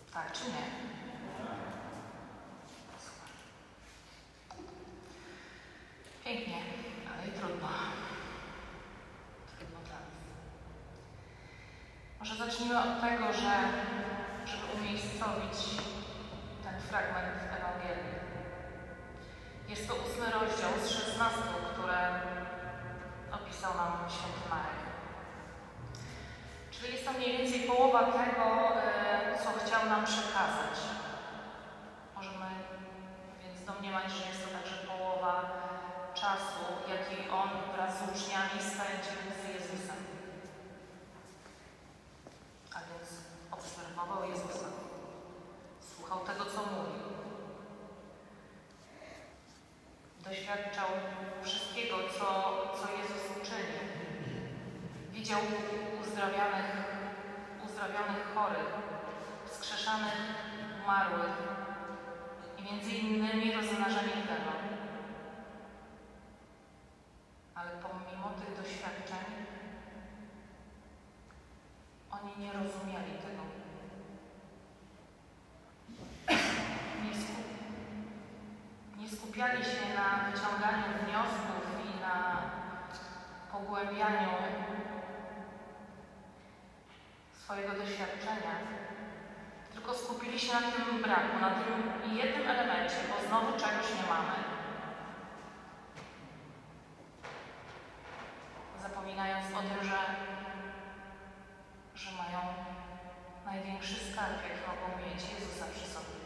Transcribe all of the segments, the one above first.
Tak czy nie? Super. Pięknie, ale i trudno. Trudno dla nas. Może zacznijmy od tego, żeby umiejscowić ten fragment Ewangelii. Jest to 8 rozdział z 16, które opisał nam święty Marek. Czyli jest to mniej więcej połowa tego, co chciał nam przekazać. Możemy więc domniemać, że jest to także połowa czasu, jaki on wraz z uczniami spędził z Jezusem. A więc obserwował Jezusa. Słuchał tego, co mówił. Doświadczał wszystkiego, co Jezus uczynił. Widział uzdrawionych chorych, wskrzeszanych umarłych i między innymi rozmnażanie chleba. Ale pomimo tych doświadczeń oni nie rozumieli tego. Nie skupiali się na wyciąganiu wniosków i na pogłębianiu swojego doświadczenia, tylko skupili się na tym braku, na tym jednym elemencie, bo znowu czegoś nie mamy. Zapominając o tym, że mają największy skarb, jaki mogą mieć, Jezusa przy sobie.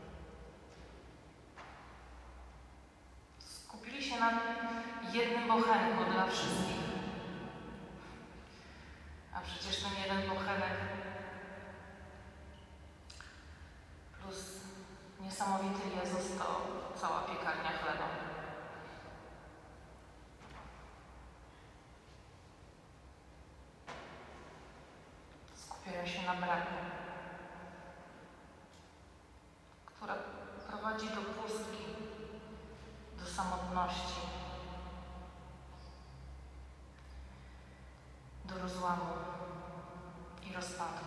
Skupili się na jednym bochenku dla wszystkich. A przecież ten jeden bochenek plus niesamowity Jezus to cała piekarnia chleba. Skupiają się na braku, która prowadzi do pustki, do samotności, do rozłamu i rozpadu.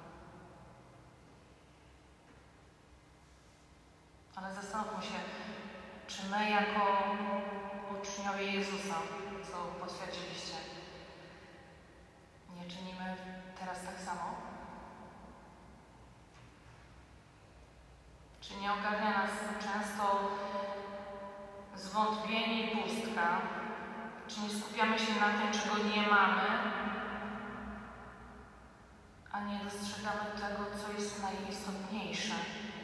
Ale zastanówmy się, czy my jako uczniowie Jezusa, co potwierdziliście, nie czynimy teraz tak samo? Czy nie ogarnia nas często zwątpienie i pustka? Czy nie skupiamy się na tym, czego nie mamy, a nie dostrzegamy tego, co jest najistotniejsze?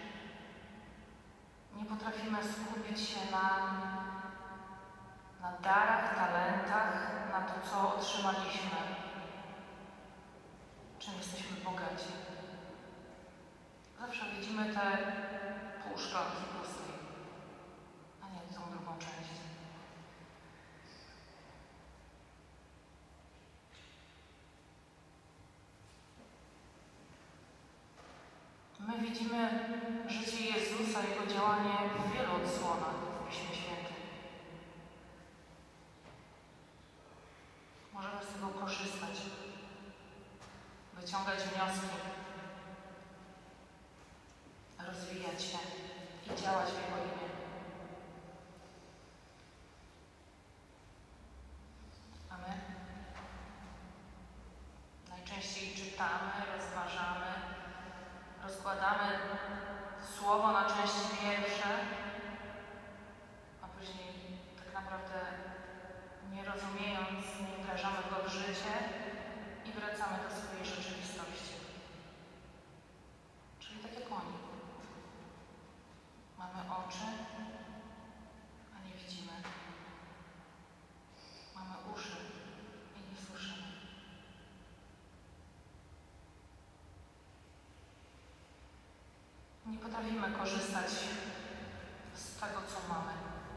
Nie potrafimy skupić się na darach, talentach, na to, co otrzymaliśmy, czym jesteśmy bogaci. Zawsze widzimy te pół szklanki pustej, a nie tą drugą część. My widzimy życie Jezusa, Jego działanie w wielu odsłonach w Piśmie Świętym. Możemy z tego korzystać, wyciągać wnioski, rozwijać się i działać w Jego imię. A my najczęściej czytamy, rozważamy, rozkładamy słowo na części pierwsze, a później tak naprawdę nie rozumiejąc, nie wdrażamy go w życie i wracamy do swojej rzeczywistości. Czyli tak jak oni. Mamy oczy, a nie widzimy. Mamy uszy i nie słyszymy. Nie potrafimy korzystać z tego, co mamy.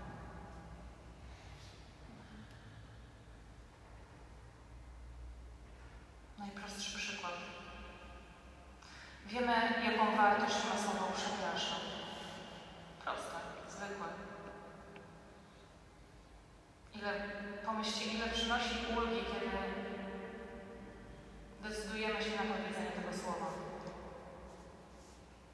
Najprostszy przykład. Wiemy, jaką wartość ma słowo przepraszam. Proste, zwykłe. Pomyślcie, ile przynosi ulgi, kiedy decydujemy się na powiedzenie tego słowa.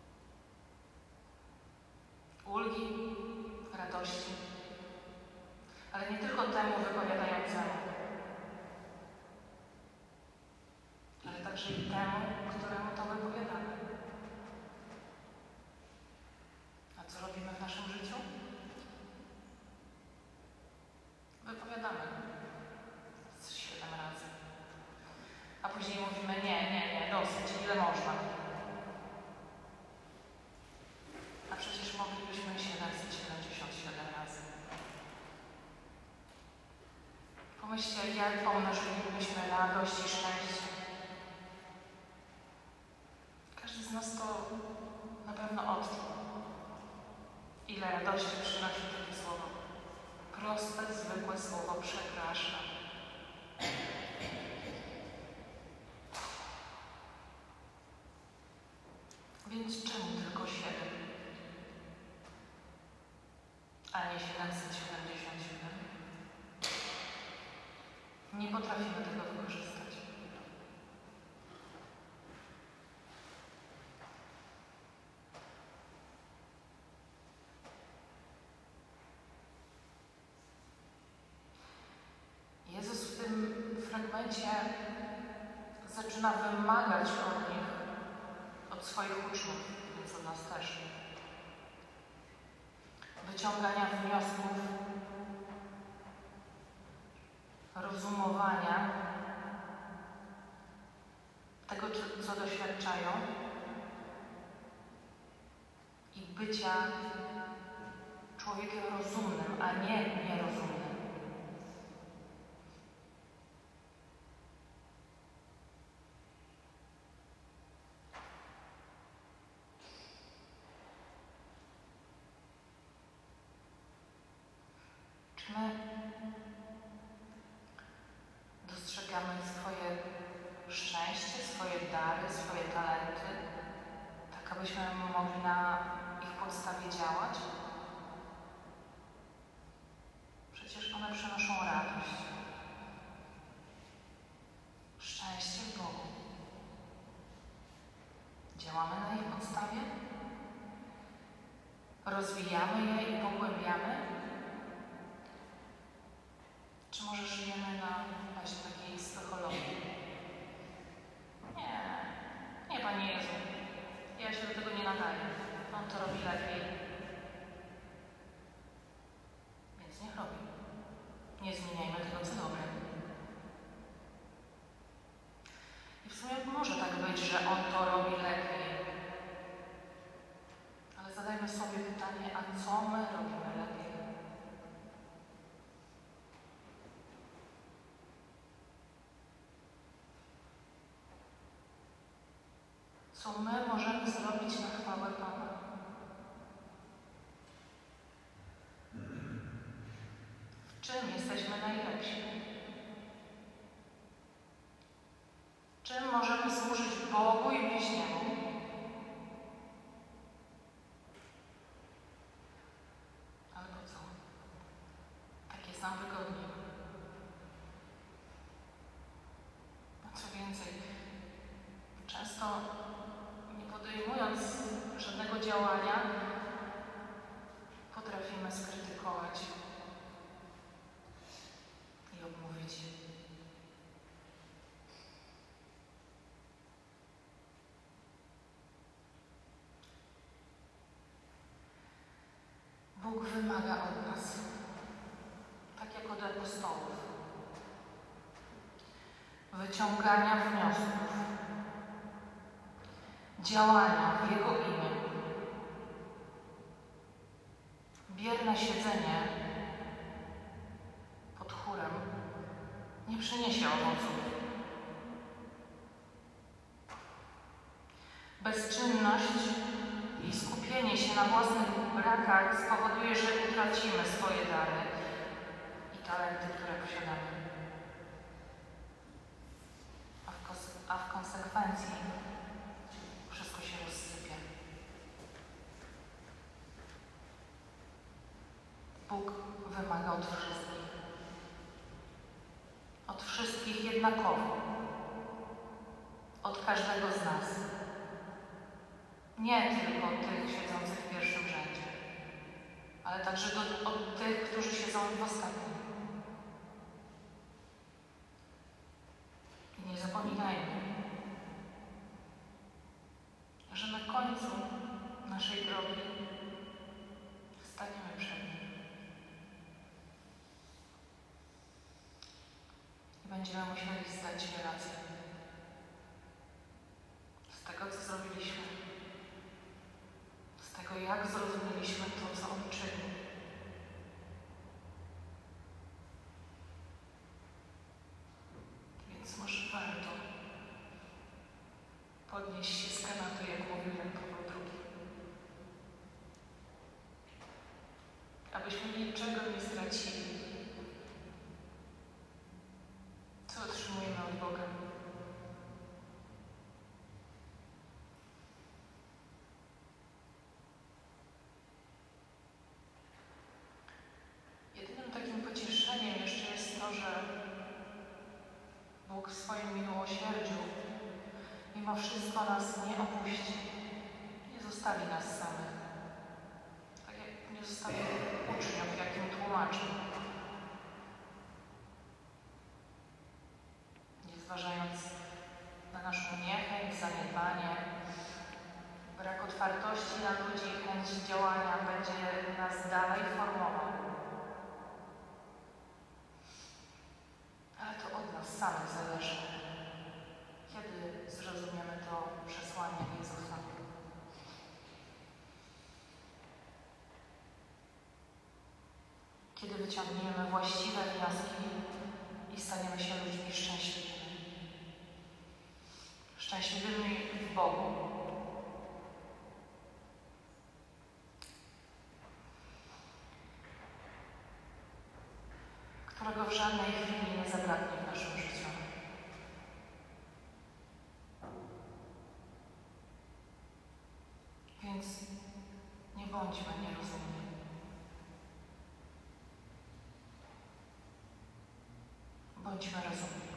ulgi, radości, ale nie tylko temu wypowiadającemu, ale także i temu, któremu to wypowiadamy. A co robimy w naszym życiu? Wypowiadamy 7 razy. A później mówimy nie, dosyć, ile można. A przecież moglibyśmy 777 razy. Pomyślcie, jak pomnożylibyśmy radość i szczęście. Każdy z nas to na pewno odczuł. Ile radości przynosi takie słowo. Proste, zwykłe słowo przepraszam. Więc czemu tylko 7? A nie 777? Nie potrafimy tego wykorzystać. Jezus w tym fragmencie zaczyna wymagać od nich, od swoich uczniów, więc od nas też, wyciągania wniosków, rozumowania tego, co doświadczają i bycia człowiekiem rozumnym, a nie nierozumnym. Czy my dostrzegamy swoje szczęście, swoje dary, swoje talenty, tak abyśmy mogli na ich podstawie działać? Przecież one przynoszą radość, szczęście w Bogu. Działamy na ich podstawie? Rozwijamy je i pogłębiamy? Czy może żyjemy na bazie takiej psychologii? Nie, Panie Jezu, ja się do tego nie nadaję. On to robi lepiej. Więc niech robi. Nie zmieniajmy tego, co dobre. I w sumie może tak być, że On to robi lepiej. Ale zadajmy sobie pytanie, a co my robimy lepiej? Co my możemy zrobić na chwałę Pana? W czym jesteśmy najlepsi? Czym możemy służyć Bogu i bliźniemu? Ale po co? Tak jest nam wygodnie. A co więcej, często nie podejmując żadnego działania, potrafimy skrytykować i obmówić. Bóg wymaga od nas, tak jak od apostołów, wyciągania wniosków, działania w Jego imię. Bierne siedzenie pod chórem nie przyniesie owoców. Bezczynność i skupienie się na własnych brakach spowoduje, że utracimy swoje dary i talenty, które posiadamy. A w konsekwencji wszystko się rozsypie. Bóg wymaga od wszystkich. Od wszystkich jednakowo. Od każdego z nas. Nie tylko tych siedzących w pierwszym rzędzie. ale także od tych, którzy siedzą w ostatnim. I nie zapominajmy, że na końcu naszej drogi staniemy przed Nim i będziemy musieli zdać się rację z tego, co zrobiliśmy, z tego, jak zrozumieliśmy to, co On czynił. Więc może warto podnieść się z kanatu, jak mówił Jan Paweł II. Abyśmy niczego nie stracili, co otrzymujemy od Boga. Jedynym takim pocieszeniem jeszcze jest to, że Bóg w swoim miłosierdziu mimo wszystko nas nie opuści, nie zostawi nas samych. Tak jak nie zostawił uczniów, jak im tłumaczył. Nie zważając na naszą niechęć, zaniedbanie, brak otwartości na ludzi, chęć działania będzie nas dalej formował. Ale to od nas samych zależy, kiedy zrozumiemy to przesłanie Jezusa. Kiedy wyciągniemy właściwe wnioski i staniemy się ludźmi szczęśliwymi. Szczęśliwymi w Bogu. Którego w żadnej chwili nie zabraknie w naszym życiu. Więc nie bądźmy nierozumni. Bądźmy rozumni.